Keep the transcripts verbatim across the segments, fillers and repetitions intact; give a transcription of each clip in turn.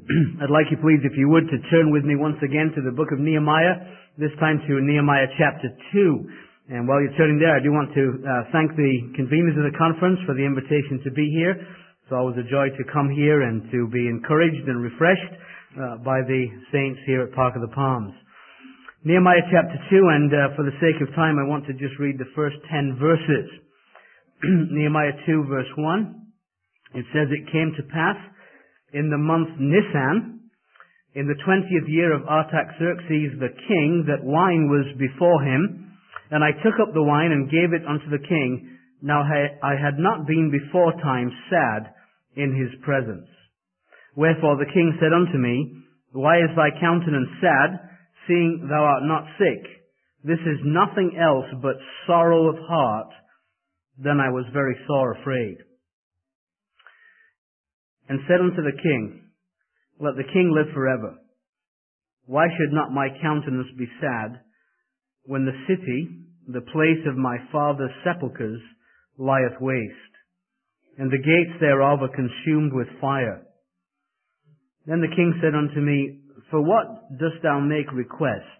I'd like you, please, if you would, to turn with me once again to the book of Nehemiah, this time to Nehemiah chapter two. And while you're turning there, I do want to uh, thank the conveners of the conference for the invitation to be here. It's always a joy to come here and to be encouraged and refreshed uh, by the saints here at Park of the Palms. Nehemiah chapter two, and uh, for the sake of time, I want to just read the first ten verses. Nehemiah two, verse one. It says, "It came to pass in the month Nisan, in the twentieth year of Artaxerxes the king, that wine was before him. And I took up the wine and gave it unto the king. Now I had not been before time sad in his presence. Wherefore the king said unto me, Why is thy countenance sad, seeing thou art not sick? This is nothing else but sorrow of heart. Then I was very sore afraid. And said unto the king, Let the king live forever. Why should not my countenance be sad, when the city, the place of my father's sepulchres, lieth waste, and the gates thereof are consumed with fire? Then the king said unto me, For what dost thou make request?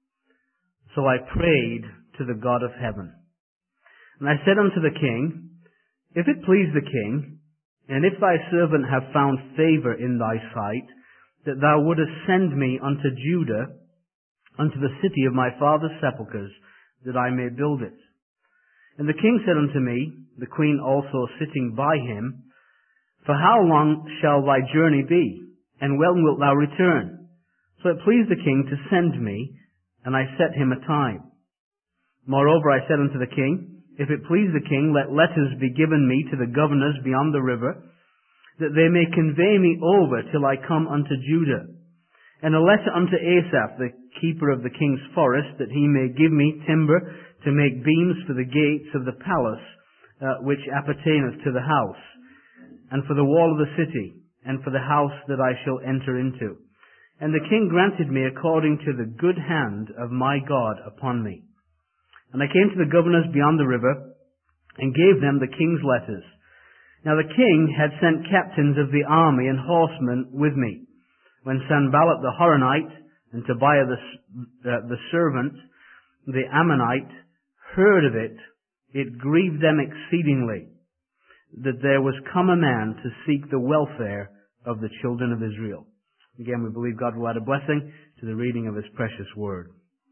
So I prayed to the God of heaven. And I said unto the king, If it please the king, and if thy servant have found favor in thy sight, that thou wouldest send me unto Judah, unto the city of my father's sepulchres, that I may build it. And the king said unto me, the queen also sitting by him, For how long shall thy journey be, and when wilt thou return? So it pleased the king to send me, and I set him a time. Moreover I said unto the king, If it please the king, let letters be given me to the governors beyond the river, that they may convey me over till I come unto Judah. And a letter unto Asaph, the keeper of the king's forest, that he may give me timber to make beams for the gates of the palace, uh, which appertaineth to the house, and for the wall of the city, and for the house that I shall enter into. And the king granted me according to the good hand of my God upon me. And I came to the governors beyond the river, and gave them the king's letters. Now the king had sent captains of the army and horsemen with me. When Sanballat the Horonite, and Tobiah the, uh, the servant, the Ammonite, heard of it, it grieved them exceedingly, that there was come a man to seek the welfare of the children of Israel." Again, we believe God will add a blessing to the reading of His precious word.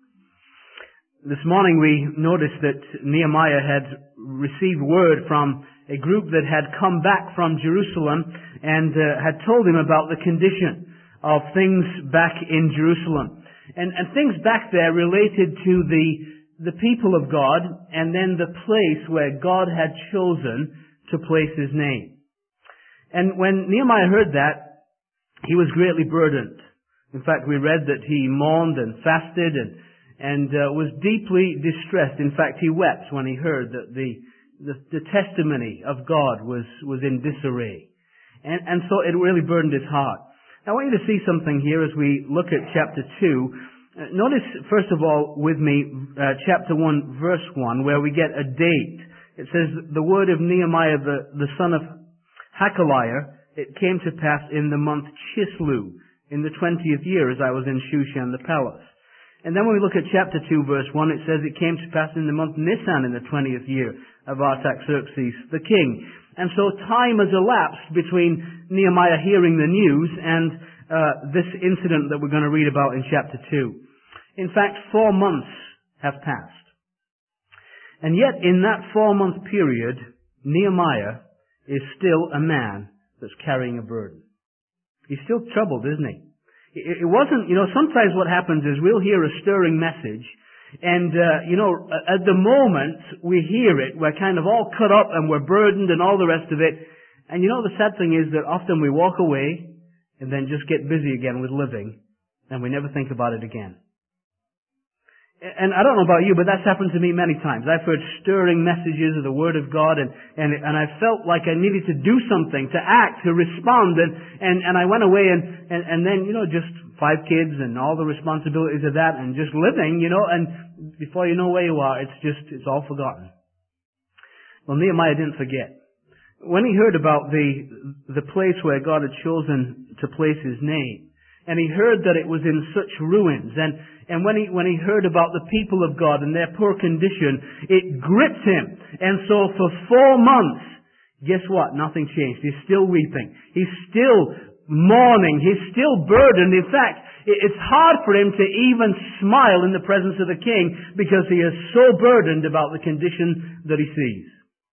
This morning we noticed that Nehemiah had received word from a group that had come back from Jerusalem and uh, had told him about the condition of things back in Jerusalem. And, and things back there related to the, the people of God, and then the place where God had chosen to place His name. And when Nehemiah heard that, he was greatly burdened. In fact, we read that he mourned and fasted and and uh, was deeply distressed. In fact, he wept when he heard that the, the, the testimony of God was, was in disarray. And, and so it really burdened his heart. Now, I want you to see something here as we look at chapter two. Uh, notice, first of all, with me, uh, chapter one, verse one, where we get a date. It says, the word of Nehemiah, the, the son of Hakaliah, it came to pass in the month Chislew, in the twentieth year, as I was in Shushan the palace. And then when we look at chapter two, verse one, it says, It came to pass in the month Nisan, in the twentieth year of Artaxerxes the king. And so time has elapsed between Nehemiah hearing the news and uh, this incident that we're going to read about in chapter two. In fact, four months have passed. And yet, in that four-month period, Nehemiah is still a man that's carrying a burden. He's still troubled, isn't he? It wasn't, you know, sometimes what happens is we'll hear a stirring message, and, uh, you know, at the moment we hear it, we're kind of all cut up and we're burdened and all the rest of it. And you know, the sad thing is that often we walk away and then just get busy again with living, and we never think about it again. And I don't know about you, but that's happened to me many times. I've heard stirring messages of the Word of God, and, and, and I felt like I needed to do something, to act, to respond, and, and, and I went away and, and, and then, you know, just five kids and all the responsibilities of that and just living, you know, and before you know where you are, it's just, it's all forgotten. Well, Nehemiah didn't forget. when he heard about the, the place where God had chosen to place his name, and he heard that it was in such ruins, and, and when he, when he heard about the people of God and their poor condition, it gripped him. And so for four months, guess what? Nothing changed. He's still weeping. He's still mourning. He's still burdened. In fact, it's hard for him to even smile in the presence of the king because he is so burdened about the condition that he sees.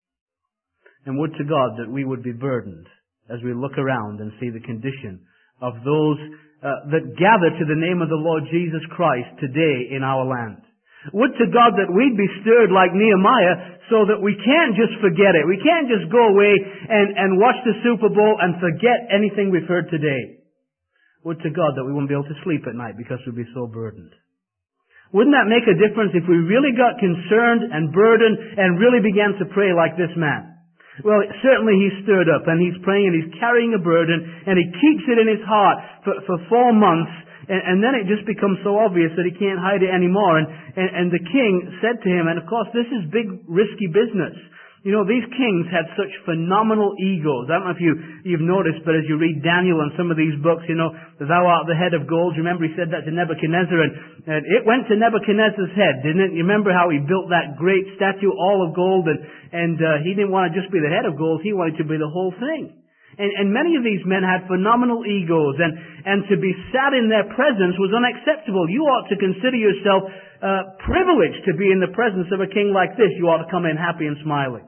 And would to God that we would be burdened as we look around and see the condition of those uh, that gather to the name of the Lord Jesus Christ today in our land. Would to God that we'd be stirred like Nehemiah so that we can't just forget it. We can't just go away and, and watch the Super Bowl and forget anything we've heard today. Would to God that we wouldn't be able to sleep at night because we'd be so burdened. Wouldn't that make a difference if we really got concerned and burdened and really began to pray like this man? Well, certainly he's stirred up and he's praying and he's carrying a burden and he keeps it in his heart for, for four months. And, and then it just becomes so obvious that he can't hide it anymore. And, and, and the king said to him, and of course this is big, risky business. You know, these kings had such phenomenal egos. I don't know if you, you've noticed, but as you read Daniel and some of these books, you know, thou art the head of gold. Remember he said that to Nebuchadnezzar, and, and it went to Nebuchadnezzar's head, didn't it? You remember how he built that great statue, all of gold, and, and uh, he didn't want to just be the head of gold, he wanted to be the whole thing. And, and many of these men had phenomenal egos, and, and to be sat in their presence was unacceptable. You ought to consider yourself uh, privileged to be in the presence of a king like this. You ought to come in happy and smiling.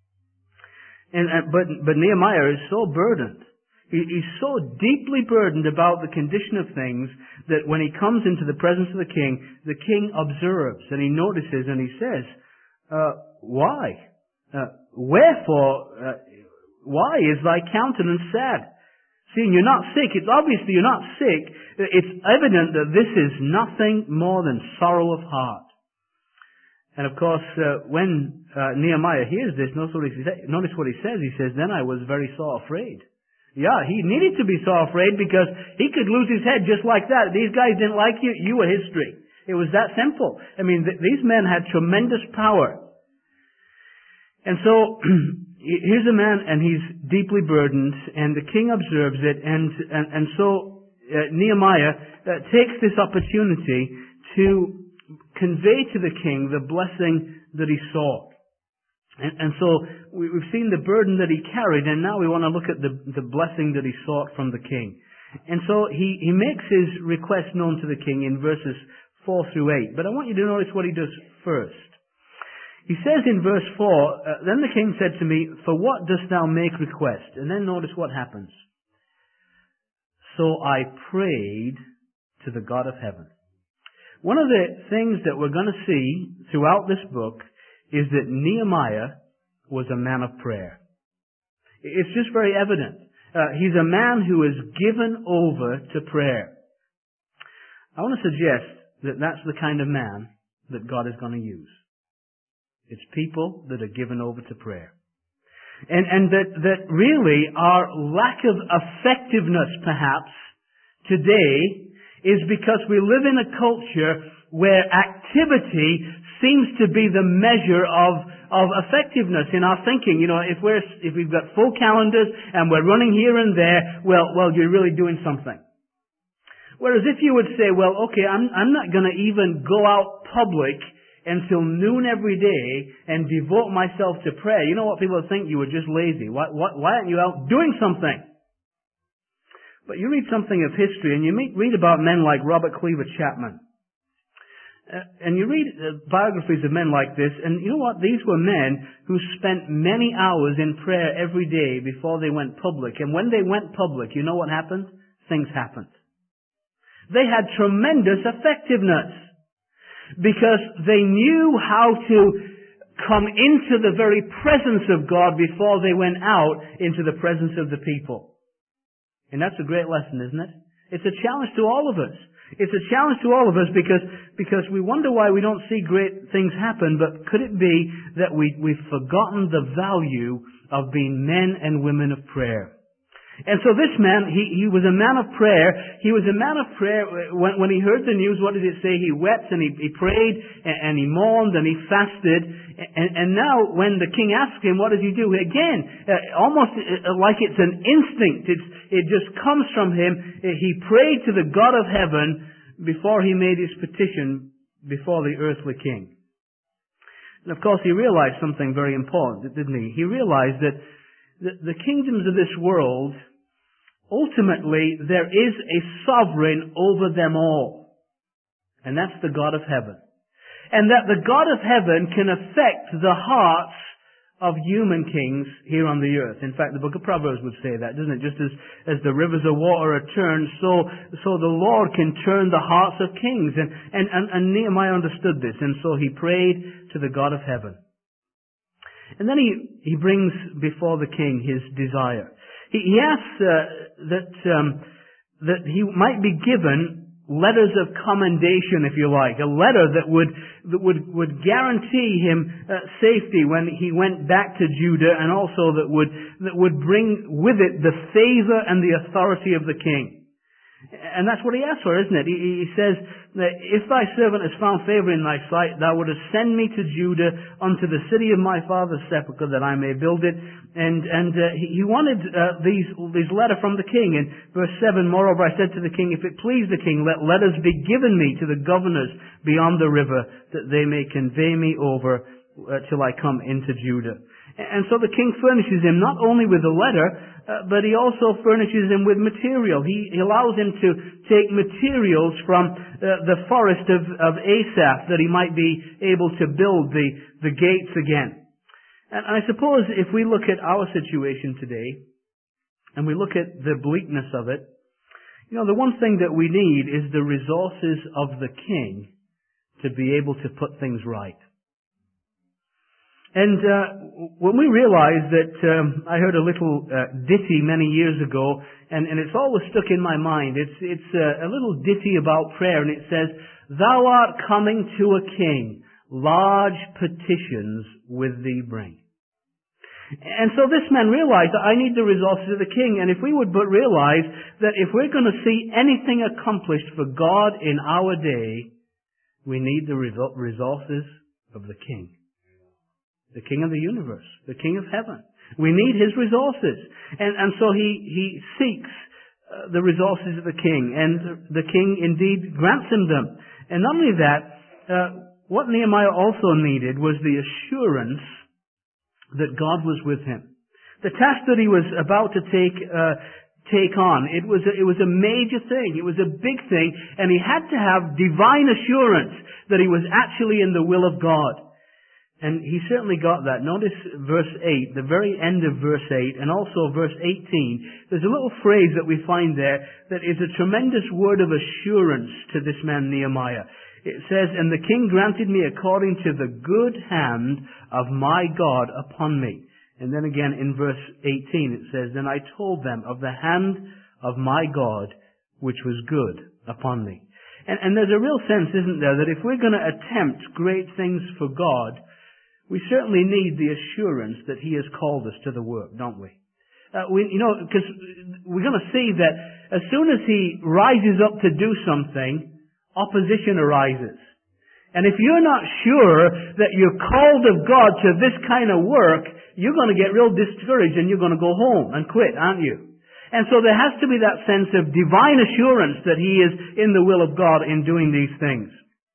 And, and but but Nehemiah is so burdened. He, he's so deeply burdened about the condition of things that when he comes into the presence of the king, the king observes and he notices and he says, uh, "Why? Uh, wherefore? Uh, why is thy countenance sad? Seeing you're not sick, it's obviously you're not sick. It's evident that this is nothing more than sorrow of heart." And of course, uh, when uh, Nehemiah hears this, notice what, he say, notice what he says. He says, "Then I was very sore afraid." Yeah, he needed to be sore afraid because he could lose his head just like that. These guys didn't like you, you were history. It was that simple. I mean, th- these men had tremendous power. And so, here's a man and he's deeply burdened, and the king observes it, and, and, and so uh, Nehemiah uh, takes this opportunity to convey to the king the blessing that he saw. And, and so we, we've seen the burden that he carried, and now we want to look at the, the blessing that he sought from the king. And so he, he makes his request known to the king in verses four through eight. But I want you to notice what he does first. He says in verse four, uh, "Then the king said to me, For what dost thou make request?" And then notice what happens. "So I prayed to the God of heaven." One of the things that we're going to see throughout this book is that Nehemiah was a man of prayer. It's just very evident. Uh, he's a man who is given over to prayer. I want to suggest that that's the kind of man that God is going to use. It's people that are given over to prayer. And, and that, that really our lack of effectiveness, perhaps, today is because we live in a culture where activity seems to be the measure of, of effectiveness in our thinking. You know, if we're, if we've got full calendars and we're running here and there, well, well, you're really doing something. Whereas if you would say, well, okay, I'm, I'm not going to even go out public until noon every day and devote myself to prayer. You know what people think? You were just lazy. Why, why, why aren't you out doing something? But you read something of history, and you meet, read about men like Robert Cleaver Chapman. Uh, and you read uh, biographies of men like this, and you know what? These were men who spent many hours in prayer every day before they went public. And when they went public, you know what happened? Things happened. They had tremendous effectiveness because they knew how to come into the very presence of God before they went out into the presence of the people. And that's a great lesson, isn't it? It's a challenge to all of us. It's a challenge to all of us because, because we wonder why we don't see great things happen, but could it be that we, we've forgotten the value of being men and women of prayer? And so this man, he, he was a man of prayer. He was a man of prayer. When, when he heard the news, what did it say? He wept and he, he prayed and, and he mourned and he fasted. And, and now when the king asked him, what does he do? Again, uh, almost like it's an instinct. It's, it just comes from him. He prayed to the God of heaven before he made his petition before the earthly king. And of course he realized something very important, didn't he? He realized that The, the kingdoms of this world, ultimately, there is a sovereign over them all. And that's the God of heaven. And that the God of heaven can affect the hearts of human kings here on the earth. In fact, the book of Proverbs would say that, doesn't it? Just as, as the rivers of water are turned, so, so the Lord can turn the hearts of kings. And, and, and, and Nehemiah understood this, and so he prayed to the God of heaven. And then he, he brings before the king his desire. He, he asks uh, that, um, that he might be given letters of commendation, if you like, a letter that would, that would, would guarantee him uh, safety when he went back to Judah, and also that would, that would bring with it the favor and the authority of the king. And that's what he asked for, isn't it? He, he says, if thy servant has found favor in thy sight, thou wouldest send me to Judah unto the city of my father's sepulchre, that I may build it. And, and uh, he, he wanted uh, these, these letter from the king. In verse seven, moreover I said to the king, if it please the king, let letters be given me to the governors beyond the river, that they may convey me over uh, till I come into Judah. And so the king furnishes him not only with a letter, uh, but he also furnishes him with material. He, he allows him to take materials from uh, the forest of, of Asaph, that he might be able to build the, the gates again. And I suppose if we look at our situation today, and we look at the bleakness of it, you know, the one thing that we need is the resources of the king to be able to put things right. And uh, when we realize that, um, I heard a little uh, ditty many years ago, and, and it's always stuck in my mind. It's it's uh, a little ditty about prayer, and it says, "Thou art coming to a king, large petitions with thee bring." And so this man realized that I need the resources of the king, and if we would but realize that if we're going to see anything accomplished for God in our day, we need the resources of the king. The king of the universe, the king of heaven. We need his resources. And, and so he, he seeks uh, the resources of the king, and the king indeed grants him them. And not only that, uh, what Nehemiah also needed was the assurance that God was with him. The task that he was about to take, uh, take on, it was a, it was a major thing. It was a big thing, and he had to have divine assurance that he was actually in the will of God. And he certainly got that. Notice verse eight, the very end of verse eight, and also verse eighteen. There's a little phrase that we find there that is a tremendous word of assurance to this man Nehemiah. It says, "And the king granted me according to the good hand of my God upon me." And then again in verse eighteen it says, "Then I told them of the hand of my God which was good upon me." And, and there's a real sense, isn't there, that if we're going to attempt great things for God, we certainly need the assurance that he has called us to the work, don't we? Uh, we, you know, because we're going to see that as soon as he rises up to do something, opposition arises. And if you're not sure that you're called of God to this kind of work, you're going to get real discouraged and you're going to go home and quit, aren't you? And so there has to be that sense of divine assurance that he is in the will of God in doing these things.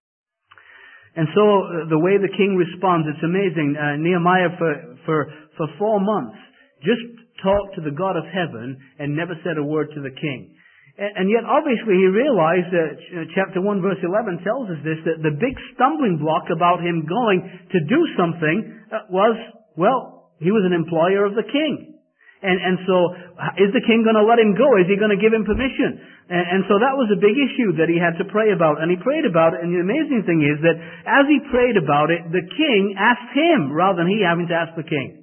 And so uh, the way the king responds, it's amazing. Uh, Nehemiah for, for, for four months just talked to the God of heaven and never said a word to the king. And, and yet obviously he realized that uh, chapter one verse eleven tells us this, that the big stumbling block about him going to do something uh, was, well, he was an employer of the king. And, and so, is the king going to let him go? Is he going to give him permission? And, and so that was a big issue that he had to pray about. And he prayed about it. And the amazing thing is that as he prayed about it, the king asked him rather than he having to ask the king.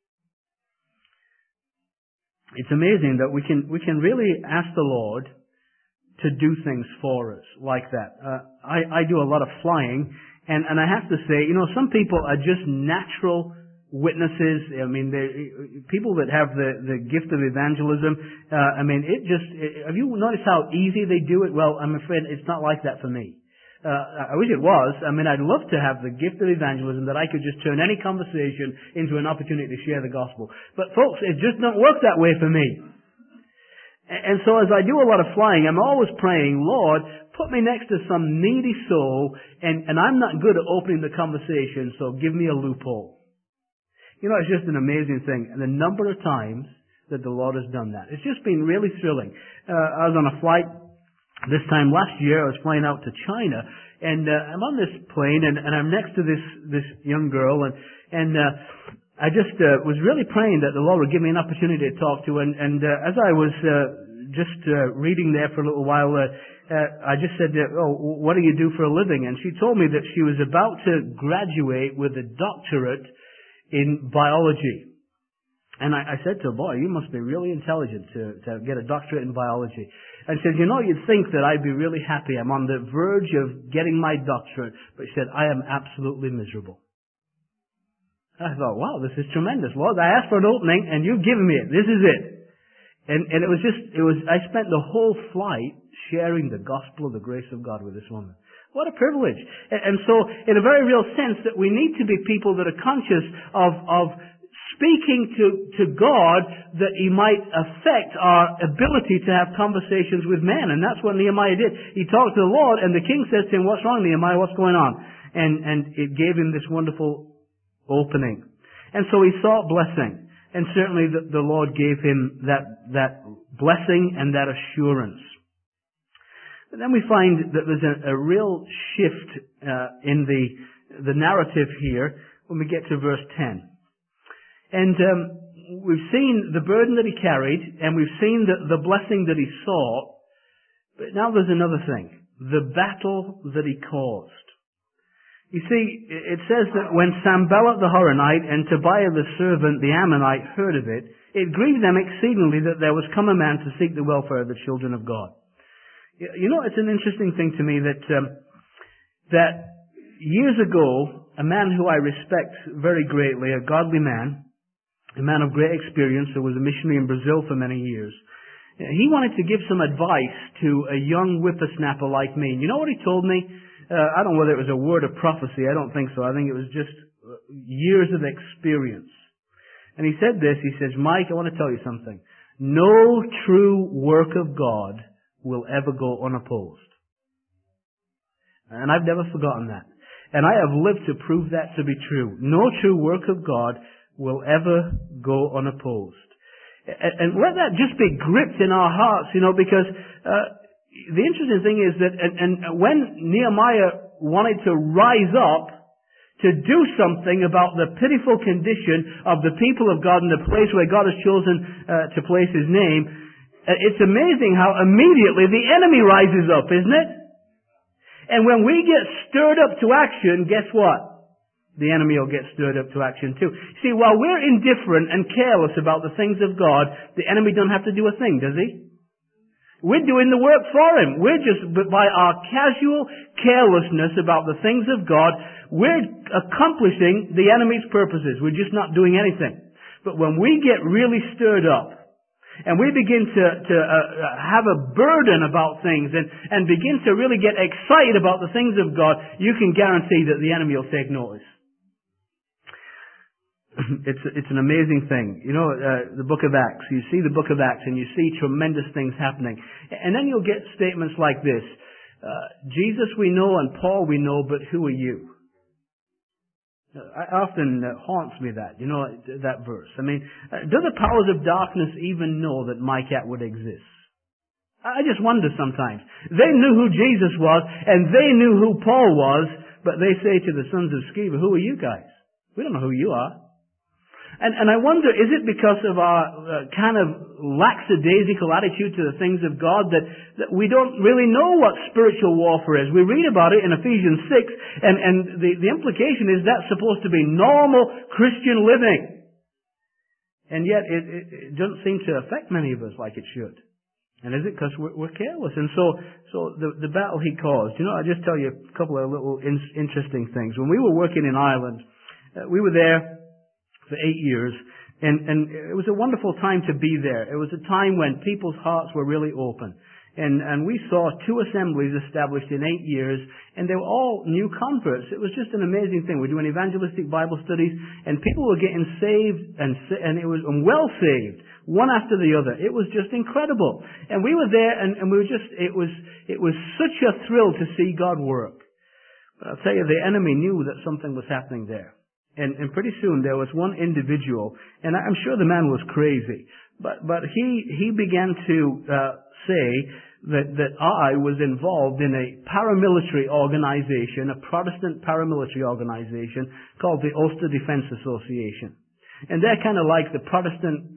It's amazing that we can, we can really ask the Lord to do things for us like that. Uh, I, I do a lot of flying. And, and I have to say, you know, some people are just natural witnesses. I mean, they, people that have the, the gift of evangelism, uh, I mean, it just, it, have you noticed how easy they do it? Well, I'm afraid it's not like that for me. Uh, I wish it was. I mean, I'd love to have the gift of evangelism that I could just turn any conversation into an opportunity to share the gospel. But folks, it just don't work that way for me. And so as I do a lot of flying, I'm always praying, Lord, put me next to some needy soul, and, and I'm not good at opening the conversation, so give me a loophole. You know, it's just an amazing thing. And the number of times that the Lord has done that. It's just been really thrilling. Uh, I was on a flight this time last year. I was flying out to China, and uh, I'm on this plane, and, and I'm next to this this young girl, and and uh, I just uh, was really praying that the Lord would give me an opportunity to talk to her. And, and uh, as I was uh, just uh, reading there for a little while, uh, uh, I just said, uh, "Oh, what do you do for a living?" And she told me that she was about to graduate with a doctorate in biology. And I, I said to her, boy, you must be really intelligent to, to get a doctorate in biology. And she said, you know, you'd think that I'd be really happy. I'm on the verge of getting my doctorate. But she said, I am absolutely miserable. I thought, wow, this is tremendous. Lord, I asked for an opening and you've given me it. This is it. And, and it was just, it was, I spent the whole flight sharing the gospel of the grace of God with this woman. What a privilege. And so, in a very real sense, that we need to be people that are conscious of, of speaking to, to God that He might affect our ability to have conversations with men. And that's what Nehemiah did. He talked to the Lord, and the king says to him, what's wrong, Nehemiah? What's going on? And, and it gave him this wonderful opening. And so he sought blessing. And certainly the, the Lord gave him that, that blessing and that assurance. But then we find that there's a, a real shift uh, in the the narrative here when we get to verse ten. And um, we've seen the burden that he carried, and we've seen the, the blessing that he sought. But now there's another thing. The battle that he caused. You see, it says that when Sanballat the Horonite and Tobiah the servant, the Ammonite, heard of it, it grieved them exceedingly that there was come a man to seek the welfare of the children of God. You know, it's an interesting thing to me that um, that years ago, a man who I respect very greatly, a godly man, a man of great experience, who was a missionary in Brazil for many years, he wanted to give some advice to a young whippersnapper like me. And you know what he told me? Uh, I don't know whether it was a word of prophecy. I don't think so. I think it was just years of experience. And he said this. He says, Mike, I want to tell you something. No true work of God will ever go unopposed. And I've never forgotten that. And I have lived to prove that to be true. No true work of God will ever go unopposed. And, and let that just be gripped in our hearts, you know, because uh, the interesting thing is that and, and when Nehemiah wanted to rise up to do something about the pitiful condition of the people of God in the place where God has chosen uh, to place His name, it's amazing how immediately the enemy rises up, isn't it? And when we get stirred up to action, guess what? The enemy will get stirred up to action too. See, while we're indifferent and careless about the things of God, the enemy don't have to do a thing, does he? We're doing the work for him. We're just, but by our casual carelessness about the things of God, we're accomplishing the enemy's purposes. We're just not doing anything. But when we get really stirred up, and we begin to, to uh, have a burden about things and, and begin to really get excited about the things of God, you can guarantee that the enemy will take notice. It's, it's an amazing thing. You know, uh, the book of Acts, you see the book of Acts and you see tremendous things happening. And then you'll get statements like this. Uh, Jesus we know and Paul we know, but who are you? I often uh, haunts me that, you know, that verse. I mean, uh, do the powers of darkness even know that Mike Atwood exists? I just wonder sometimes. They knew who Jesus was, and they knew who Paul was, but they say to the sons of Sceva, who are you guys? We don't know who you are. And, and I wonder, is it because of our uh, kind of lackadaisical attitude to the things of God that, that we don't really know what spiritual warfare is? We read about it in Ephesians six, and, and the, the implication is that's supposed to be normal Christian living. And yet it, it, it doesn't seem to affect many of us like it should. And is it because we're, we're careless? And so, so the, the battle he caused, you know, I'll just tell you a couple of little in, interesting things. When we were working in Ireland, uh, we were there for eight years. And, and it was a wonderful time to be there. It was a time when people's hearts were really open. And, and we saw two assemblies established in eight years, and they were all new converts. It was just an amazing thing. We're doing evangelistic Bible studies, and people were getting saved, and, and it was and well saved, one after the other. It was just incredible. And we were there, and, and we were just, it was, it was such a thrill to see God work. But I'll tell you, the enemy knew that something was happening there. And, and pretty soon there was one individual, and I'm sure the man was crazy, but, but he, he began to, uh, say that, that I was involved in a paramilitary organization, a Protestant paramilitary organization called the Ulster Defense Association. And they're kind of like the Protestant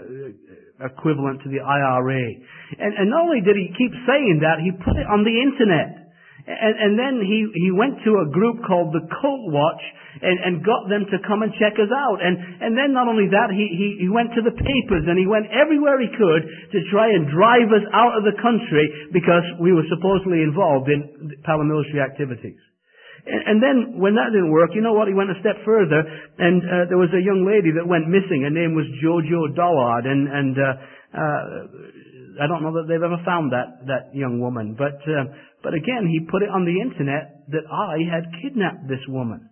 uh, equivalent to the I R A. And, and not only did he keep saying that, he put it on the internet. And, and then he, he went to a group called the Cult Watch and, and got them to come and check us out. And, and then not only that, he, he, he went to the papers and he went everywhere he could to try and drive us out of the country because we were supposedly involved in paramilitary activities. And, and then when that didn't work, you know what, he went a step further, and uh, there was a young lady that went missing. Her name was Jojo Dollard, and, and uh, uh, I don't know that they've ever found that, that young woman. But, uh, but again, he put it on the internet that I had kidnapped this woman.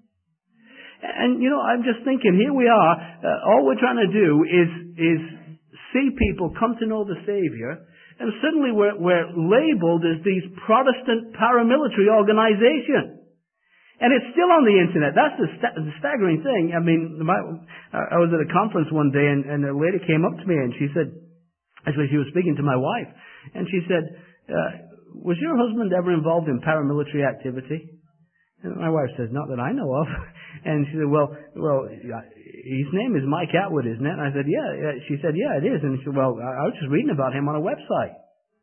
And, you know, I'm just thinking, here we are, uh, all we're trying to do is, is see people come to know the Savior, and suddenly we're, we're labeled as these Protestant paramilitary organization. And it's still on the internet. That's the, sta- the staggering thing. I mean, my, I was at a conference one day, and, and a lady came up to me, and she said, actually she was speaking to my wife, and she said, uh, was your husband ever involved in paramilitary activity? And my wife says, not that I know of. And she said, well, well, his name is Mike Atwood, isn't it? And I said, yeah. yeah. She said, yeah, it is. And she said, well, I was just reading about him on a website.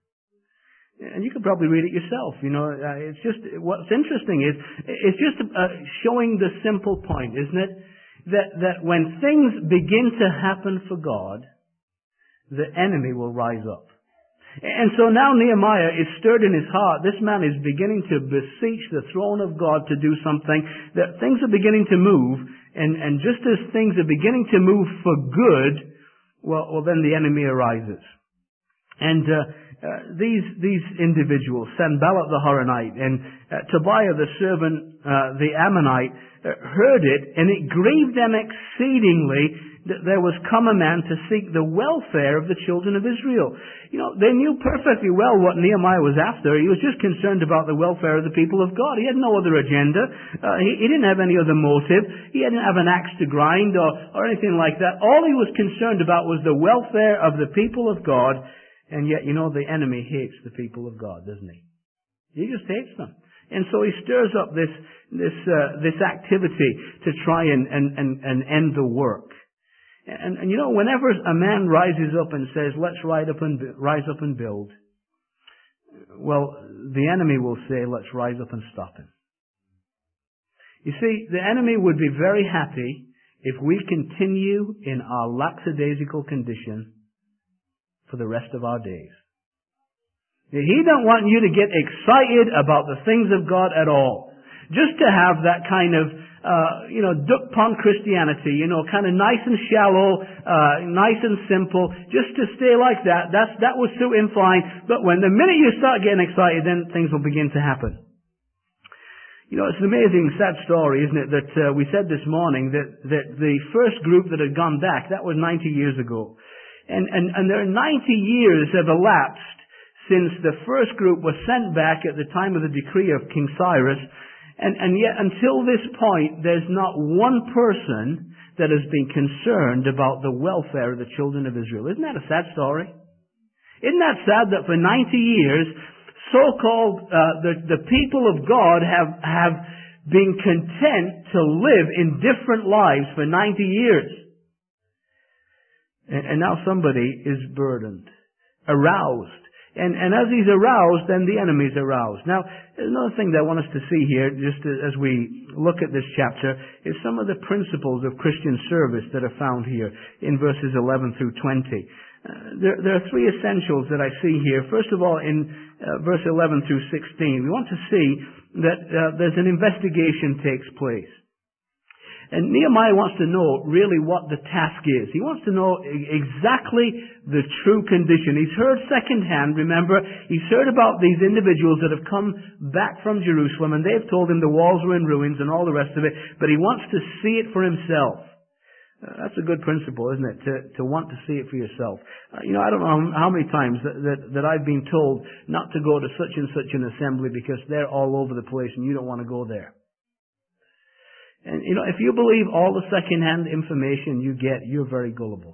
And you could probably read it yourself. You know, uh, it's just, what's interesting is, it's just uh, showing the simple point, isn't it? That, that when things begin to happen for God, the enemy will rise up. And so now Nehemiah is stirred in his heart. This man is beginning to beseech the throne of God to do something, that things are beginning to move, and, and just as things are beginning to move for good, well, well then the enemy arises. And uh, uh, these these individuals, Sanballat the Horonite and uh, Tobiah the servant, uh, the Ammonite, uh, heard it, and it grieved them exceedingly that there was come a man to seek the welfare of the children of Israel. You know, they knew perfectly well what Nehemiah was after. He was just concerned about the welfare of the people of God. He had no other agenda. Uh, he, he didn't have any other motive. He didn't have an axe to grind or, or anything like that. All he was concerned about was the welfare of the people of God. And yet, you know, the enemy hates the people of God, doesn't he? He just hates them. And so he stirs up this, this, uh, this activity to try and, and, and, and end the work. And, and you know, whenever a man rises up and says, let's rise up and, rise up and build, well, the enemy will say, let's rise up and stop him. You see, the enemy would be very happy if we continue in our lackadaisical condition for the rest of our days. He don't want you to get excited about the things of God at all. Just to have that kind of Uh, you know, duck pond Christianity, you know, kind of nice and shallow, uh, nice and simple, just to stay like that. That's, that will suit him fine. But when the minute you start getting excited, then things will begin to happen. You know, it's an amazing, sad story, isn't it, that uh, we said this morning that, that the first group that had gone back, that was ninety years ago. And, and, and there are ninety years have elapsed since the first group was sent back at the time of the decree of King Cyrus. And, and yet, until this point, there's not one person that has been concerned about the welfare of the children of Israel. Isn't that a sad story? Isn't that sad that for ninety years, so-called uh, the, the people of God have, have been content to live in different lives for ninety years? And, and now somebody is burdened, aroused. And, and as he's aroused, then the enemy's aroused. Now, another thing that I want us to see here, just as we look at this chapter, is some of the principles of Christian service that are found here in verses eleven through twenty. Uh, there, there are three essentials that I see here. First of all, in uh, verse eleven through sixteen, we want to see that uh, there's an investigation takes place. And Nehemiah wants to know really what the task is. He wants to know exactly the true condition. He's heard secondhand, remember, he's heard about these individuals that have come back from Jerusalem and they've told him the walls were in ruins and all the rest of it, but he wants to see it for himself. Uh, that's a good principle, isn't it? To, to want to see it for yourself. Uh, you know, I don't know how many times that, that, that I've been told not to go to such and such an assembly because they're all over the place and you don't want to go there. And, you know, if you believe all the second-hand information you get, you're very gullible.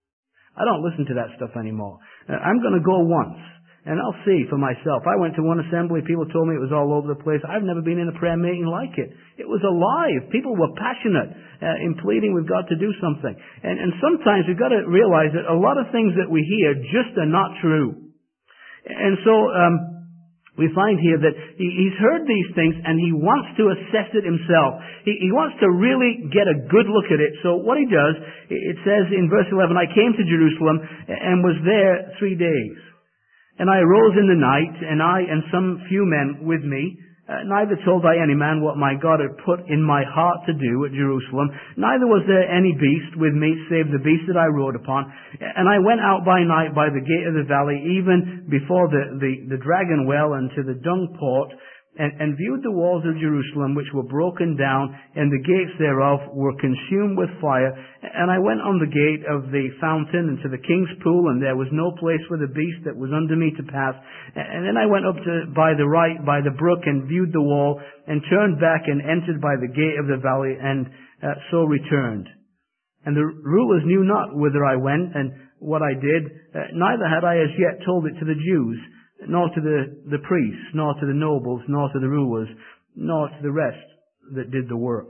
I don't listen to that stuff anymore. Uh, I'm going to go once, and I'll see for myself. I went to one assembly, people told me it was all over the place. I've never been in a prayer meeting like it. It was alive. People were passionate uh, in pleading with God to do something. And, and sometimes we've got to realize that a lot of things that we hear just are not true. And so, um, we find here that he, he's heard these things and he wants to assess it himself. He, he wants to really get a good look at it. So what he does, it says in verse eleven, I came to Jerusalem and was there three days. And I arose in the night, and I and some few men with me, Uh, neither told I any man what my God had put in my heart to do at Jerusalem. Neither was there any beast with me, save the beast that I rode upon. And I went out by night by the gate of the valley, even before the, the, the dragon well, and to the dung port, and, and viewed the walls of Jerusalem, which were broken down, and the gates thereof were consumed with fire. And I went on the gate of the fountain, and to the king's pool, and there was no place for the beast that was under me to pass. And then I went up to by the right, by the brook, and viewed the wall, and turned back, and entered by the gate of the valley, and uh, so returned. And the rulers knew not whither I went, and what I did, uh, neither had I as yet told it to the Jews, nor to the, the priests, nor to the nobles, nor to the rulers, nor to the rest that did the work.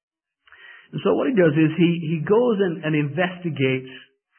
And so what he does is he, he goes and, and investigates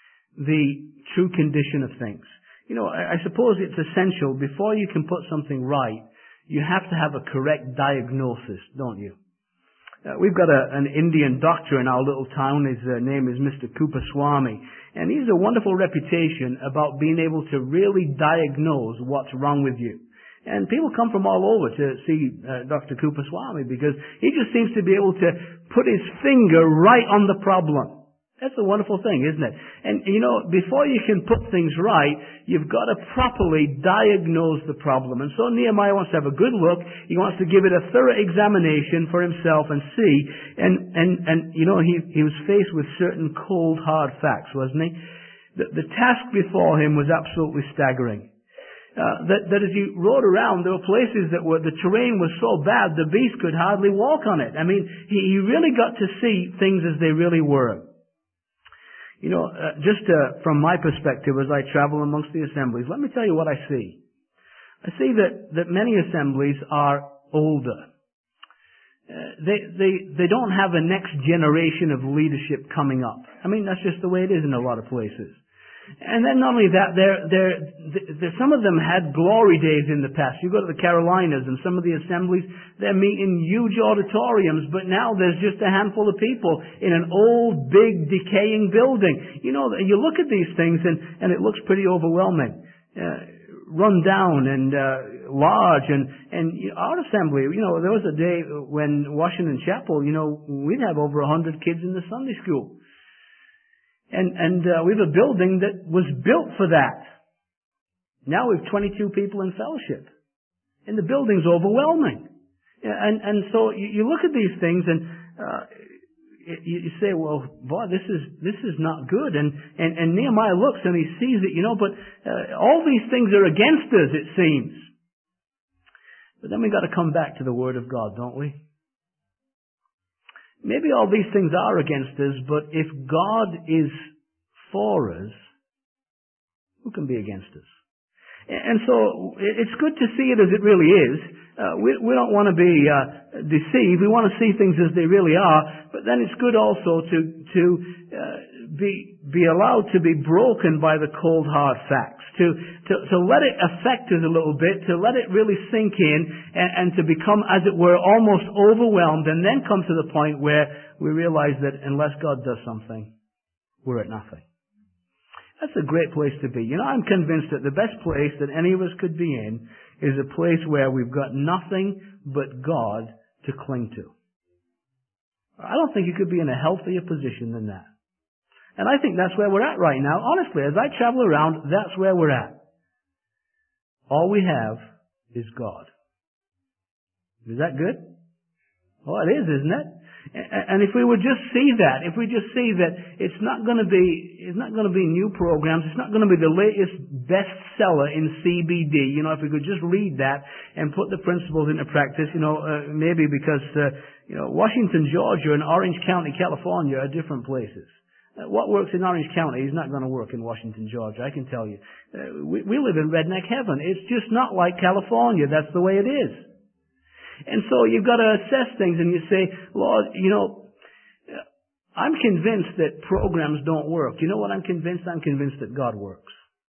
the true condition of things. You know, I, I suppose it's essential, before you can put something right, you have to have a correct diagnosis, don't you? Uh, we've got a, an Indian doctor in our little town. His uh, name is Mister Kupaswamy. And he's a wonderful reputation about being able to really diagnose what's wrong with you. And people come from all over to see uh, Doctor Kupaswamy because he just seems to be able to put his finger right on the problem. That's a wonderful thing, isn't it? And, you know, before you can put things right, you've got to properly diagnose the problem. And so Nehemiah wants to have a good look. He wants to give it a thorough examination for himself and see. And, and, and you know, he, he was faced with certain cold, hard facts, wasn't he? The, the task before him was absolutely staggering. Uh, that, that as he rode around, there were places that were, the terrain was so bad, the beast could hardly walk on it. I mean, he, he really got to see things as they really were. You know, uh, just uh, from my perspective as I travel amongst the assemblies, let me tell you what I see. I see that, that many assemblies are older. Uh, they, they, they don't have a next generation of leadership coming up. I mean, that's just the way it is in a lot of places. And then not only that, they're, they're, they're, some of them had glory days in the past. You go to the Carolinas and some of the assemblies, they're meeting huge auditoriums, but now there's just a handful of people in an old, big, decaying building. You know, you look at these things and, and it looks pretty overwhelming. Uh, run down and uh, large. And, and our assembly, you know, there was a day when Washington Chapel, you know, we'd have over a hundred kids in the Sunday school. And, and uh, we have a building that was built for that. Now we have twenty-two people in fellowship. And the building's overwhelming. And, and so you, you look at these things and uh, you, you say, well, boy, this is, this is not good. And, and, and Nehemiah looks and he sees it, you know, but uh, all these things are against us, it seems. But then we've got to come back to the Word of God, don't we? Maybe all these things are against us, but if God is for us, who can be against us? And so it's good to see it as it really is. Uh, we, we don't want to be uh, deceived. We want to see things as they really are. But then it's good also to to uh, be be allowed to be broken by the cold hard facts. To to to let it affect us a little bit. To let it really sink in, and, and to become, as it were, almost overwhelmed, and then come to the point where we realize that unless God does something, we're at nothing. That's a great place to be. You know, I'm convinced that the best place that any of us could be in is a place where we've got nothing but God to cling to. I don't think you could be in a healthier position than that. And I think that's where we're at right now. Honestly, as I travel around, that's where we're at. All we have is God. Is that good? Well, it is, isn't it? And if we would just see that, if we just see that it's not going to be, it's not going to be new programs, it's not going to be the latest bestseller in C B D. You know, if we could just read that and put the principles into practice, you know, uh, maybe because, uh, you know, Washington, Georgia and Orange County, California are different places. Uh, what works in Orange County is not going to work in Washington, Georgia, I can tell you. Uh, we, we live in redneck heaven. It's just not like California. That's the way it is. And so you've got to assess things and you say, Lord, you know, I'm convinced that programs don't work. You know what I'm convinced? I'm convinced that God works.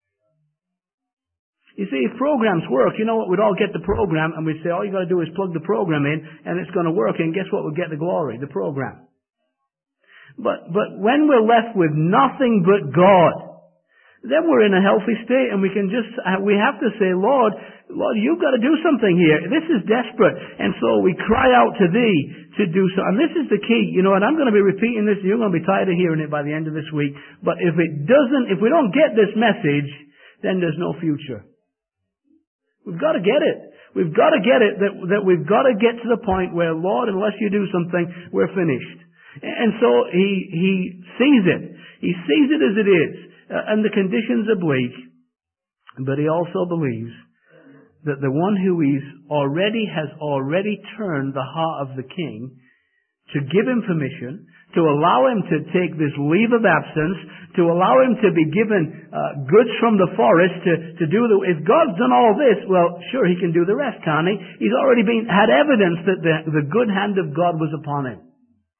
You see, if programs work, you know what? We'd all get the program and we'd say, all you got to do is plug the program in and it's going to work, and guess what? We'll get the glory, the program. But, but when we're left with nothing but God, then we're in a healthy state and we can just, we have to say, Lord, Lord, you've got to do something here. This is desperate. And so we cry out to Thee to do so. And this is the key, you know, and I'm going to be repeating this, and you're going to be tired of hearing it by the end of this week. But if it doesn't, if we don't get this message, then there's no future. We've got to get it. We've got to get it that, that we've got to get to the point where, Lord, unless you do something, we're finished. And so he, he sees it. He sees it as it is. Uh, and the conditions are bleak, but he also believes that the one who is already has already turned the heart of the king to give him permission, to allow him to take this leave of absence, to allow him to be given uh, goods from the forest to, to do the... If God's done all this, well, sure, he can do the rest, can't he? He's already been had evidence that the, the good hand of God was upon him.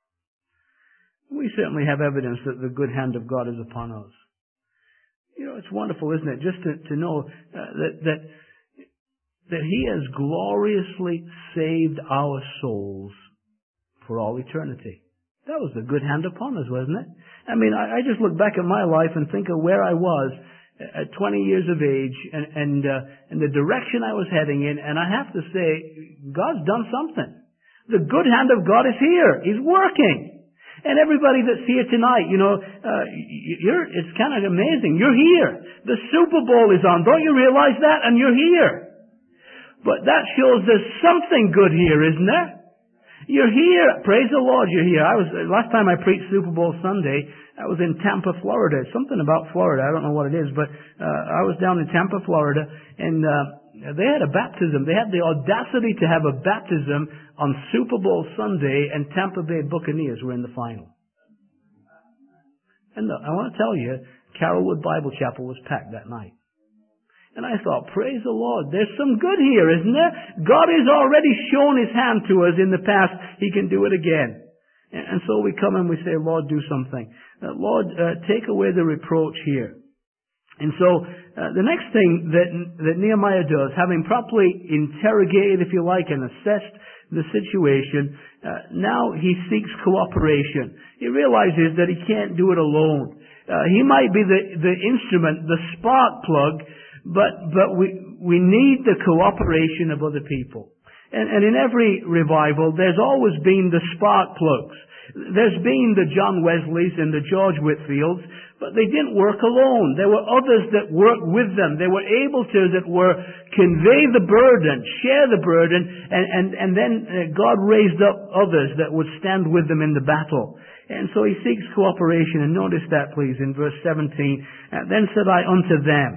We certainly have evidence that the good hand of God is upon us. You know, it's wonderful, isn't it, just to, to know uh, that, that that He has gloriously saved our souls for all eternity. That was the good hand upon us, wasn't it? I mean, I, I just look back at my life and think of where I was at twenty years of age and and, uh, and the direction I was heading in, and I have to say, God's done something. The good hand of God is here. He's working. And everybody that's here tonight, you know, uh, you're, it's kind of amazing. You're here. The Super Bowl is on. Don't you realize that? And you're here. But that shows there's something good here, isn't there? You're here. Praise the Lord, you're here. I was, last time I preached Super Bowl Sunday, I was in Tampa, Florida. Something about Florida. I don't know what it is, but, uh, I was down in Tampa, Florida, and, uh, they had a baptism. They had the audacity to have a baptism on Super Bowl Sunday, and Tampa Bay Buccaneers were in the final. And the, I want to tell you, Carrollwood Bible Chapel was packed that night. And I thought, praise the Lord, there's some good here, isn't there? God has already shown His hand to us in the past. He can do it again. And, and so we come and we say, Lord, do something. Uh, Lord, uh, take away the reproach here. And so, uh, the next thing that, that Nehemiah does, having properly interrogated, if you like, and assessed the situation, uh, now he seeks cooperation. He realizes that he can't do it alone. Uh, he might be the, the instrument, the spark plug, but, but we, we need the cooperation of other people. And, and in every revival, there's always been the spark plugs. There's been the John Wesleys and the George Whitfields, but they didn't work alone. There were others that worked with them. They were able to, that were, convey the burden, share the burden, and, and, and then God raised up others that would stand with them in the battle. And so he seeks cooperation, and notice that please in verse seventeen. Then said I unto them,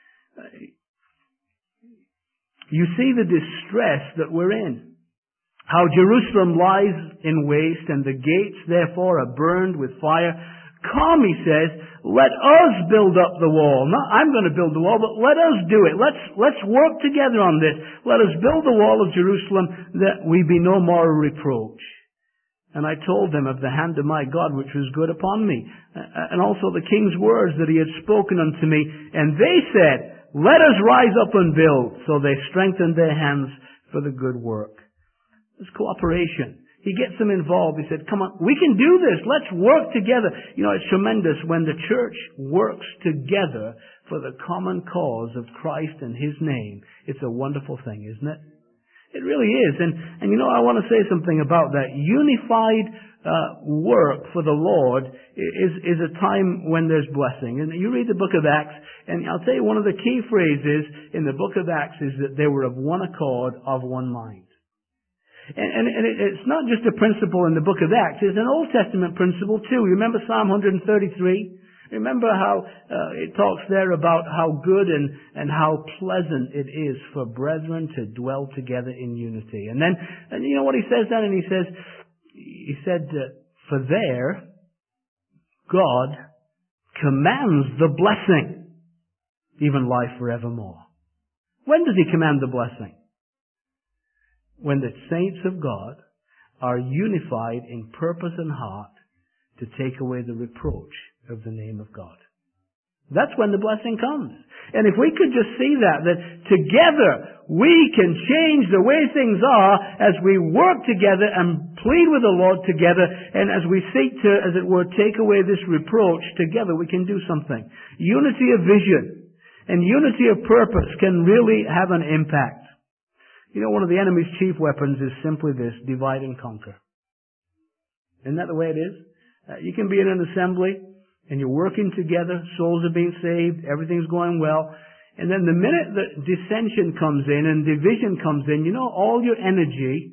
you see the distress that we're in. How Jerusalem lies in waste, and the gates therefore are burned with fire. Come, he says, let us build up the wall. Not I'm going to build the wall, but let us do it. Let's, let's work together on this. Let us build the wall of Jerusalem, that we be no more a reproach. And I told them of the hand of my God, which was good upon me, and also the king's words that he had spoken unto me. And they said, let us rise up and build. So they strengthened their hands for the good work. It's cooperation. He gets them involved. He said, come on, we can do this. Let's work together. You know, it's tremendous when the church works together for the common cause of Christ and His name. It's a wonderful thing, isn't it? It really is. And, and you know, I want to say something about that. Unified uh, work for the Lord is, is a time when there's blessing. And you read the book of Acts, and I'll tell you one of the key phrases in the book of Acts is that they were of one accord, of one mind. And, and, and it, it's not just a principle in the book of Acts. It's an Old Testament principle too. You remember Psalm one thirty-three? Remember how uh, it talks there about how good and, and how pleasant it is for brethren to dwell together in unity. And then, and you know what he says then? And he says, he said, uh, for there, God commands the blessing, even life forevermore. When does he command the blessing? When the saints of God are unified in purpose and heart to take away the reproach of the name of God. That's when the blessing comes. And if we could just see that, that together we can change the way things are as we work together and plead with the Lord together, and as we seek to, as it were, take away this reproach, together we can do something. Unity of vision and unity of purpose can really have an impact. You know, one of the enemy's chief weapons is simply this: divide and conquer. Isn't that the way it is? Uh, you can be in an assembly, and you're working together, souls are being saved, everything's going well, and then the minute that dissension comes in and division comes in, you know, all your energy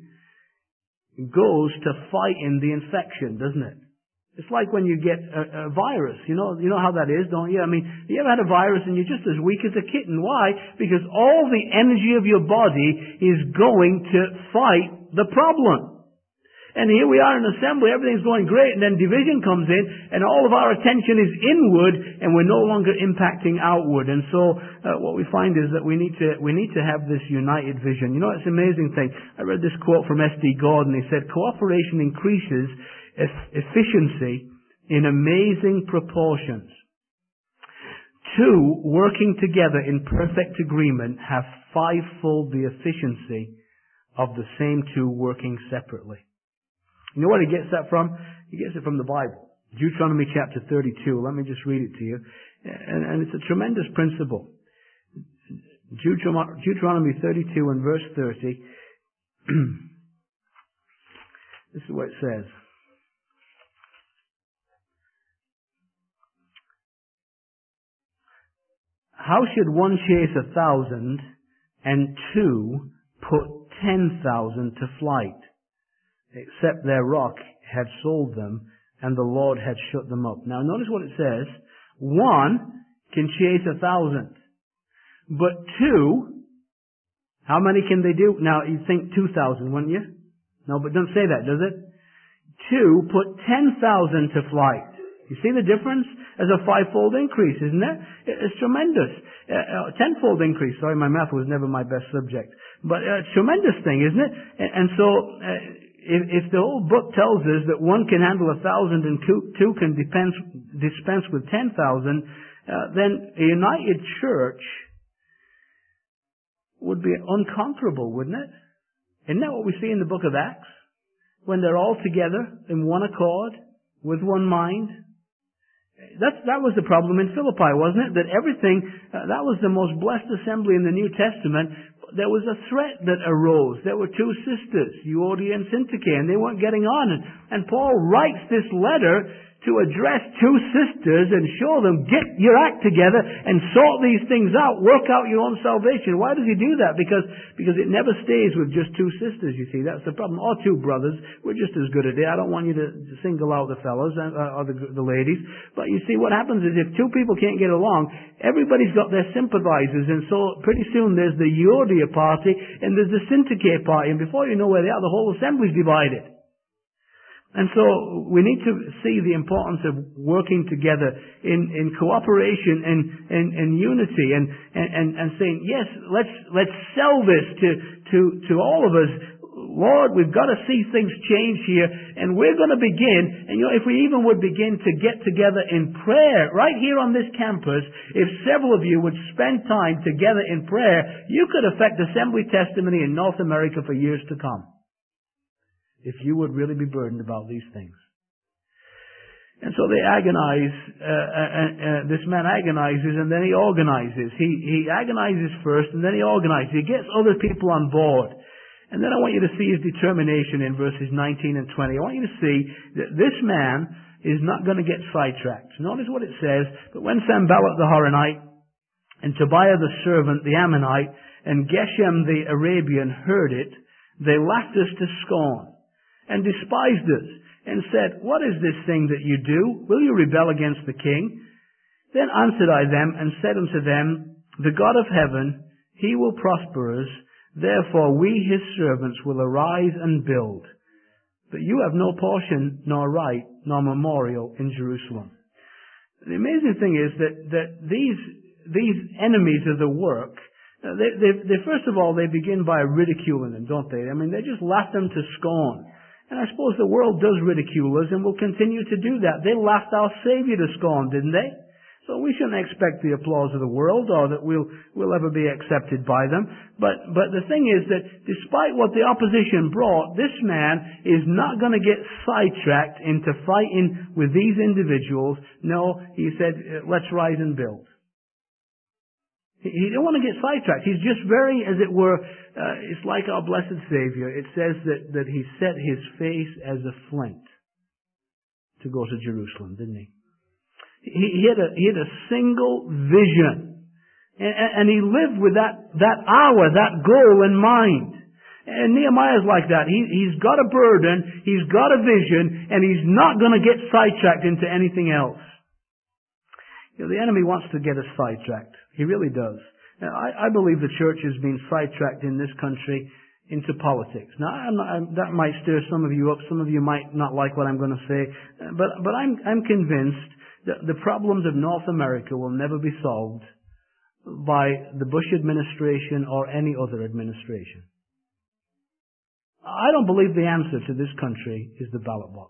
goes to fighting the infection, doesn't it? It's like when you get a, a virus. You know, you know how that is, don't you? I mean, you ever had a virus and you're just as weak as a kitten. Why? Because all the energy of your body is going to fight the problem. And here we are in assembly, everything's going great, and then division comes in, and all of our attention is inward, and we're no longer impacting outward. And so, uh, what we find is that we need to, we need to have this united vision. You know, it's an amazing thing. I read this quote from S D Gordon. He said, cooperation increases efficiency in amazing proportions. Two, working together in perfect agreement have fivefold the efficiency of the same two working separately. You know what he gets that from? He gets it from the Bible. Deuteronomy chapter thirty-two. Let me just read it to you. And, and it's a tremendous principle. Deuteronomy thirty-two and verse thirty. This is what it says. How should one chase a thousand and two put ten thousand to flight? Except their rock had sold them, and the Lord had shut them up. Now notice what it says. One can chase a thousand. But two, how many can they do? Now you'd think two thousand, wouldn't you? No, but don't say that, does it? Two put ten thousand to flight. You see the difference? There's a fivefold increase, isn't it? It's tremendous. Uh, a tenfold increase. Sorry, my math was never my best subject. But uh, it's a tremendous thing, isn't it? And, and so, uh, if, if the whole book tells us that one can handle a thousand and two, two can dispense, dispense with ten thousand, uh, then a united church would be unconquerable, wouldn't it? Isn't that what we see in the book of Acts? When they're all together in one accord, with one mind. That's, that was the problem in Philippi, wasn't it? That everything, uh, that was the most blessed assembly in the New Testament. There was a threat that arose. There were two sisters, Euodia and Syntyche, and they weren't getting on. And, and Paul writes this letter to address two sisters and show them, get your act together and sort these things out. Work out your own salvation. Why does he do that? Because, because it never stays with just two sisters, you see. That's the problem. Or two brothers. We're just as good at it. I don't want you to single out the fellows uh, or the, the ladies. But you see, what happens is if two people can't get along, everybody's got their sympathizers. And so pretty soon there's the Euodia party and there's the Syntyche party. And before you know where they are, the whole assembly's divided. And so we need to see the importance of working together in, in cooperation and, and, and unity and, and, and saying, yes, let's, let's sell this to, to, to all of us. Lord, we've got to see things change here, and we're going to begin, and you know, if we even would begin to get together in prayer right here on this campus, if several of you would spend time together in prayer, you could affect Assembly Testimony in North America for years to come. If you would really be burdened about these things. And so they agonize, uh, uh, uh, this man agonizes and then he organizes. He, he agonizes first and then he organizes. He gets other people on board. And then I want you to see his determination in verses nineteen and twenty. I want you to see that this man is not going to get sidetracked. Notice what it says, but when Sanballat the Horonite and Tobiah the servant, the Ammonite, and Geshem the Arabian heard it, they laughed us to scorn and despised us and said, what is this thing that you do? Will you rebel against the king? Then answered I them and said unto them, the God of heaven, he will prosper us. Therefore we his servants will arise and build. But you have no portion, nor right, nor memorial in Jerusalem. The amazing thing is that, that these, these enemies of the work, they, they, they, first of all, they begin by ridiculing them, don't they? I mean, they just laugh them to scorn. And I suppose the world does ridicule us and will continue to do that. They laughed our Savior to scorn, didn't they? So we shouldn't expect the applause of the world or that we'll, we'll ever be accepted by them. But, but the thing is that despite what the opposition brought, this man is not going to get sidetracked into fighting with these individuals. No, he said, let's rise and build. He, he didn't want to get sidetracked. He's just very, as it were, uh, it's like our blessed Savior. It says that, that he set his face as a flint to go to Jerusalem, didn't he? He, he, had a, he had a single vision. And, and he lived with that, that hour, that goal in mind. And Nehemiah's like that. He, he's got a burden, he's got a vision, and he's not going to get sidetracked into anything else. You know, the enemy wants to get us sidetracked. He really does. Now, I, I believe the church has been sidetracked in this country into politics. Now, I'm not, I'm, that might stir some of you up. Some of you might not like what I'm going to say. But, but I'm, I'm convinced that the problems of North America will never be solved by the Bush administration or any other administration. I don't believe the answer to this country is the ballot box.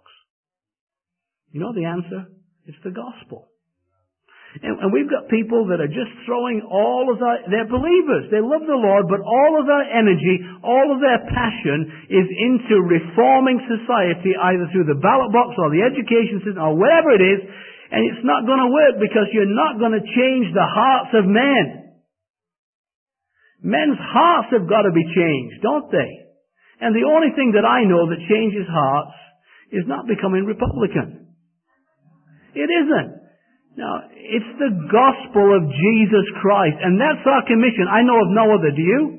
You know the answer? It's the gospel. And, and we've got people that are just throwing all of their, they're believers. They love the Lord, but all of their energy, all of their passion is into reforming society either through the ballot box or the education system or whatever it is. And it's not going to work because you're not going to change the hearts of men. Men's hearts have got to be changed, don't they? And the only thing that I know that changes hearts is not becoming Republican. It isn't. Now, it's the gospel of Jesus Christ. And that's our commission. I know of no other. Do you?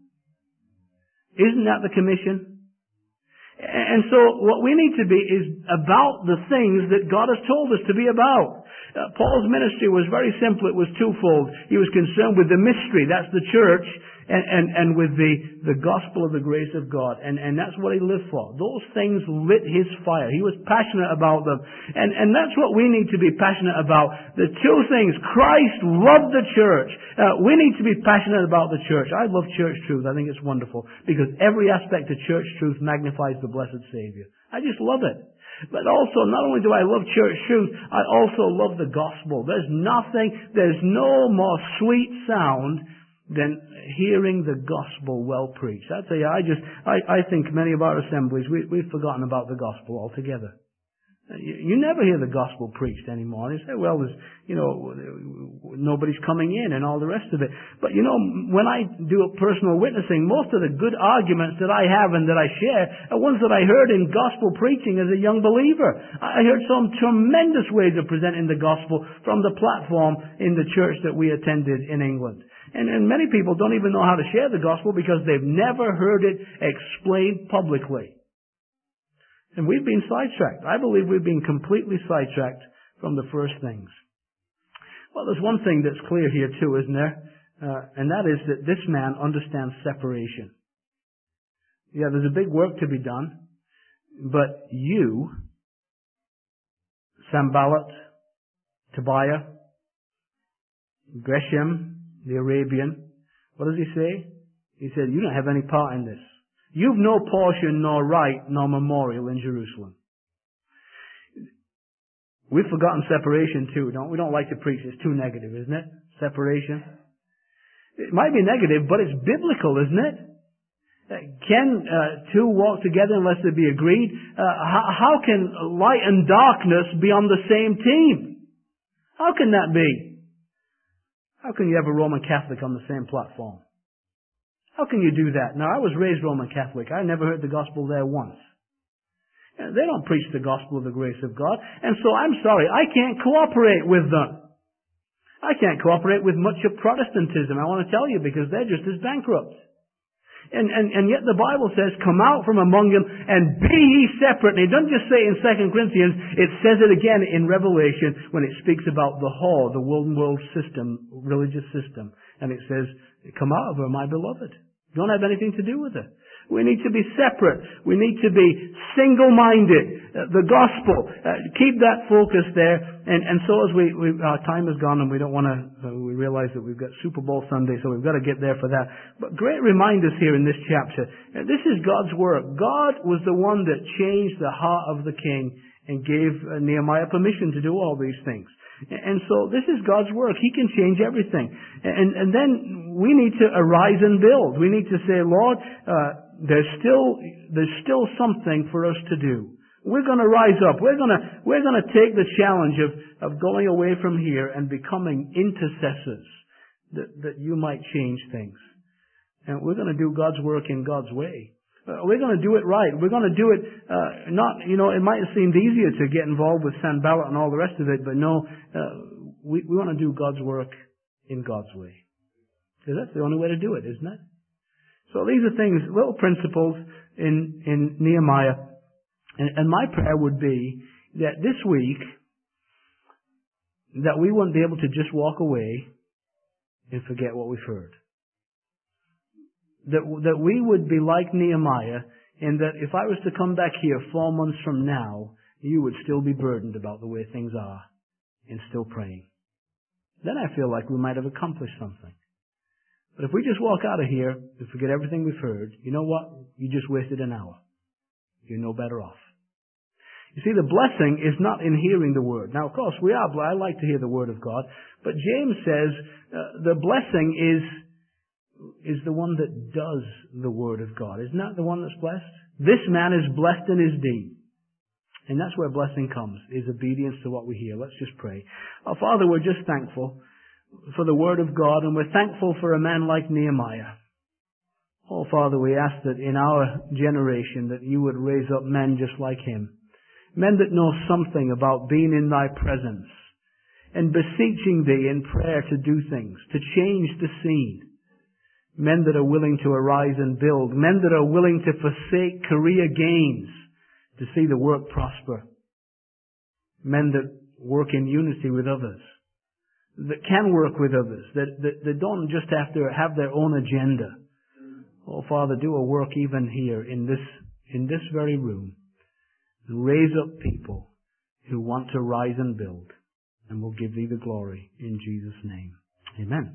Isn't that the commission? And so what we need to be is about the things that God has told us to be about. Uh, Paul's ministry was very simple. It was twofold. He was concerned with the mystery, that's the church, and, and, and with the, the gospel of the grace of God. And, and that's what he lived for. Those things lit his fire. He was passionate about them. And, and that's what we need to be passionate about. The two things. Christ loved the church. Uh, we need to be passionate about the church. I love church truth. I think it's wonderful because every aspect of church truth magnifies the blessed Savior. I just love it. But also, not only do I love church truth, I also love the gospel. There's nothing, there's no more sweet sound than hearing the gospel well preached. I tell you, I just, I, I think many of our assemblies, we, we've forgotten about the gospel altogether. You, you never hear the gospel preached anymore. You say, well, there's, you know, nobody's coming in and all the rest of it. But you know, when I do a personal witnessing, most of the good arguments that I have and that I share are ones that I heard in gospel preaching as a young believer. I heard some tremendous ways of presenting the gospel from the platform in the church that we attended in England. And, and many people don't even know how to share the gospel because they've never heard it explained publicly. And we've been sidetracked. I believe we've been completely sidetracked from the first things. Well, there's one thing that's clear here too, isn't there? Uh, and that is that this man understands separation. Yeah, there's a big work to be done. But you, Sanballat, Tobiah, Geshem, the Arabian, what does he say? He said, you don't have any part in this. You've no portion, nor right, nor memorial in Jerusalem. We've forgotten separation too, don't we? We don't like to preach. It's too negative, isn't it? Separation. It might be negative, but it's biblical, isn't it? Can uh, two walk together unless they be agreed? Uh, how, how can light and darkness be on the same team? How can that be? How can you have a Roman Catholic on the same platform? How can you do that? Now, I was raised Roman Catholic. I never heard the gospel there once. They don't preach the gospel of the grace of God. And so I'm sorry, I can't cooperate with them. I can't cooperate with much of Protestantism, I want to tell you, because they're just as bankrupt. And, and, and yet the Bible says, come out from among them and be ye separate. And it doesn't just say in Second Corinthians, it says it again in Revelation when it speaks about the whore, the world world system, religious system. And it says, come out of her, my beloved. Don't have anything to do with it. We need to be separate. We need to be single-minded. Uh, the gospel. Uh, keep that focus there. And, and so as we, we, our time is gone and we don't want to, uh, we realize that we've got Super Bowl Sunday, so we've got to get there for that. But great reminders here in this chapter. Uh, this is God's work. God was the one that changed the heart of the king and gave uh, Nehemiah permission to do all these things. And so this is God's work. He can change everything. And, and then we need to arise and build. We need to say, Lord, uh, there's still, there's still something for us to do. We're going to rise up. We're going to, we're going to take the challenge of, of going away from here and becoming intercessors that, that you might change things. And we're going to do God's work in God's way. Uh, we're going to do it right. We're going to do it, uh, not, you know, it might have seemed easier to get involved with Sanballat and all the rest of it, but no, uh, we, we want to do God's work in God's way. Because that's the only way to do it, isn't it? So these are things, little principles in, in Nehemiah. And, and my prayer would be that this week, that we wouldn't be able to just walk away and forget what we've heard. That, that we would be like Nehemiah, and that if I was to come back here four months from now, you would still be burdened about the way things are and still praying. Then I feel like we might have accomplished something. But if we just walk out of here and forget everything we've heard, you know what? You just wasted an hour. You're no better off. You see, the blessing is not in hearing the word. Now, of course, we are. I like to hear the word of God. But James says uh, the blessing is is the one that does the word of God. Isn't that the one that's blessed? This man is blessed in his deed. And that's where blessing comes, is obedience to what we hear. Let's just pray. Our Father, we're just thankful for the word of God, and we're thankful for a man like Nehemiah. Oh, Father, we ask that in our generation that you would raise up men just like him. Men that know something about being in thy presence and beseeching thee in prayer to do things, to change the scene. Men that are willing to arise and build. Men that are willing to forsake career gains to see the work prosper. Men that work in unity with others. That can work with others. That, that, that don't just have to have their own agenda. Oh, Father, do a work even here in this, in this very room. Raise up people who want to rise and build. And we'll give thee the glory in Jesus' name. Amen.